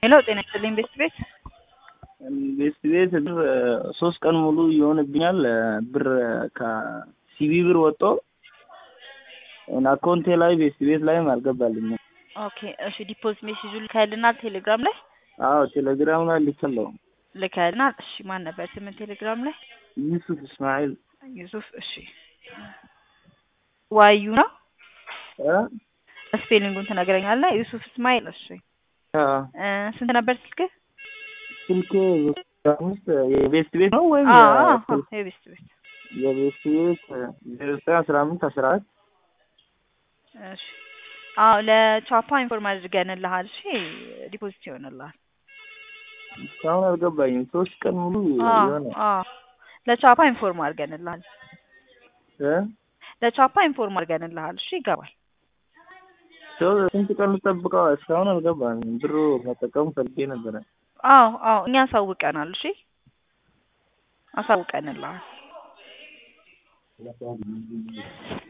ሄሎ ጤና ይስጥልኝ ቤት ቤት ብር 3 ቀን ሙሉ ይሆንብኛል ብር ከሲቢ ብር ወጥቶ እና አካውንቴ ላይ ቤት ላይም አልገባልኝም። ኦኬ እሺ ዲፖዚት ሜሴጁ ልከልና ቴሌግራም ላይ አዎ ቴሌግራም ላይ ልከለው ልከልና እሺ ማን ነበር ስም ቴሌግራም ላይ ዩሱፍ እስማኤል ዩሱፍ እሺ ዋዩ ነው ስፔሊንጉን ትነግረኛለህ ዩሱፍ እስማኤል እሺ ስንት ነበር ስልክ የቤት ነው ወይ የቤት የቤት 091514 እሺ አዎ ለቻፓ ኢንፎርም አድርገንልሃል እሺ ዲፖዚት ይሆንልሃል እስካሁን አልገባኝም 3 ቀን ሙሉ ይሆናል ለቻፓ ኢንፎርም አድርገንልሃል ለቻፓ ኢንፎርም አድርገንልሃል እሺ ይገባል ስንት ቀን ልጠብቀው እስካሁን አልገባኝም ብሩ መጠቀም ፈልጌ ነበር አዎ እኛ አሳውቀናል እሺ አሳውቀንልሃል